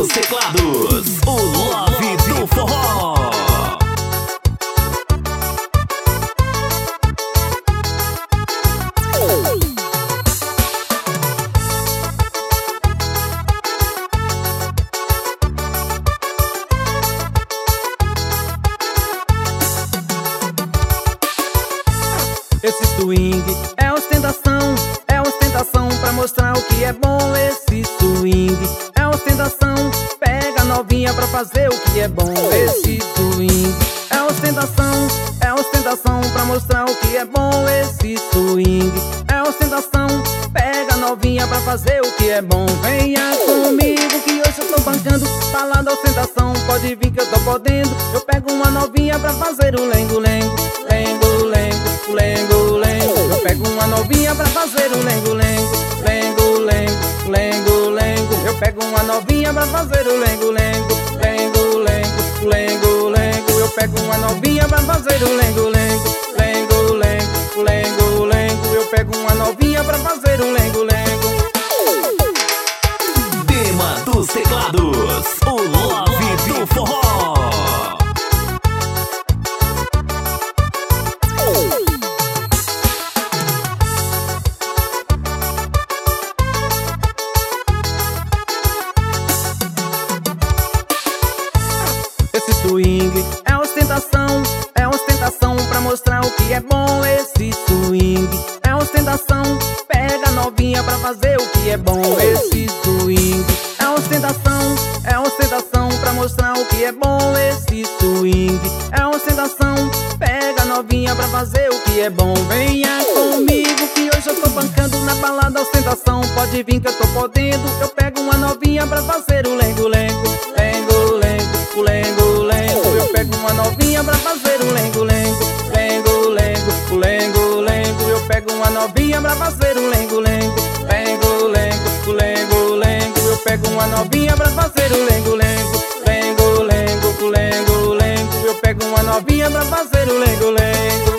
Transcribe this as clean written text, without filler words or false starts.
dos teclados, o Love do Forró. Esse swing é ostentação pra mostrar o que é bom. Esse swing é ostentação, pega novinha pra fazer o que é bom. Esse swing é ostentação pra mostrar o que é bom. Esse swing é ostentação, pega novinha pra fazer o que é bom. Venha comigo que hoje eu tô bancando, fala da ostentação, pode vir que eu tô podendo. Eu pego uma novinha pra fazer o lengo-lengo, lengo-lengo, lengo-lengo. Eu pego uma novinha pra fazer o lengo-lengo, lengo-lengo, lengo-lengo. Eu pego uma novinha pra fazer o lengo-lengo, lengo-lengo, lengo-lengo. Eu pego uma novinha pra fazer o lengo-lengo, lengo-lengo, lengo-lengo. Eu pego uma novinha pra fazer o lengo-lengo. Tema dos teclados, o Love do Forró. Esse swing é ostentação pra mostrar o que é bom. Esse swing é ostentação, pega novinha pra fazer o que é bom. Esse swing é ostentação pra mostrar o que é bom. Esse swing é ostentação, pega novinha pra fazer o que é bom. Venha comigo que hoje eu tô bancando na balada ostentação, pode vir que eu tô podendo. Eu pego uma novinha pra fazer o lengo-lengo, lengo-lengo, lengo-lengo. Eu pego uma novinha pra fazer o lengo-lengo, lengo-lengo, lengo-lengo. Eu pego uma novinha pra fazer o lengo-lengo, lengo-lengo, lengo-lengo. Eu pego uma novinha pra fazer o lengo-lengo, lengo-lengo, lengo-lengo. Eu pego uma novinha pra fazer o lengo-lengo.